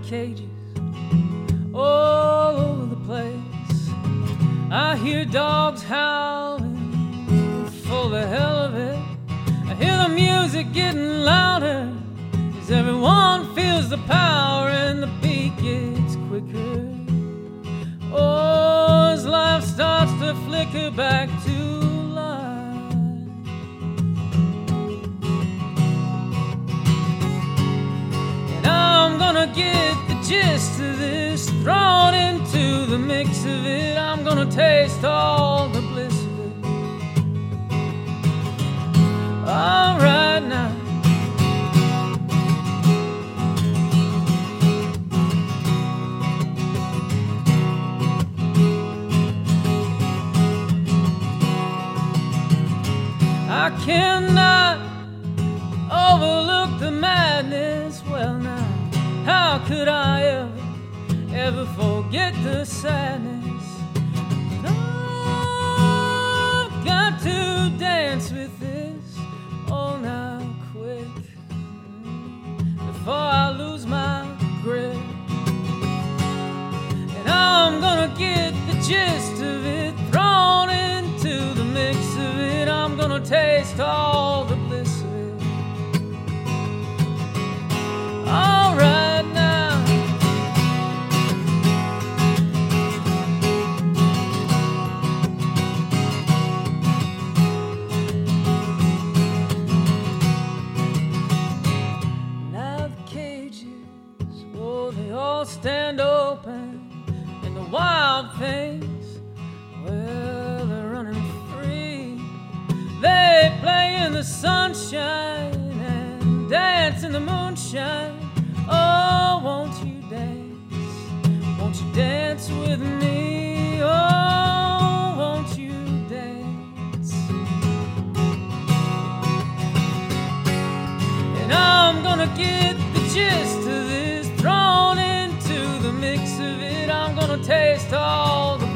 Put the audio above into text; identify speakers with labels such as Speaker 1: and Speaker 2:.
Speaker 1: cages all over the place. I hear dogs howling for the hell of it. I hear the music getting louder as everyone feels the power and the beat gets quicker. Oh, as life starts to flicker back to life. And I'm gonna get the gist of this, thrown into the mix of it. I'm gonna taste all the bliss of it. All right now. I cannot overlook the madness. Well now, how could I ever forget the sadness? But I've got to dance with this, oh now quick, before I lose my grip. And I'm gonna get the gist of it, thrown into the mix of it. I'm gonna taste all the bliss of it. All right now. Now the cages, oh, they all stand open, and the wild things, well, they're running free. They play in the sunshine and dance in the moonshine. Oh, won't you dance? Won't you dance with me? Oh, won't you dance? And I'm gonna get the gist of this, thrown into the mix of it. I'm gonna taste all the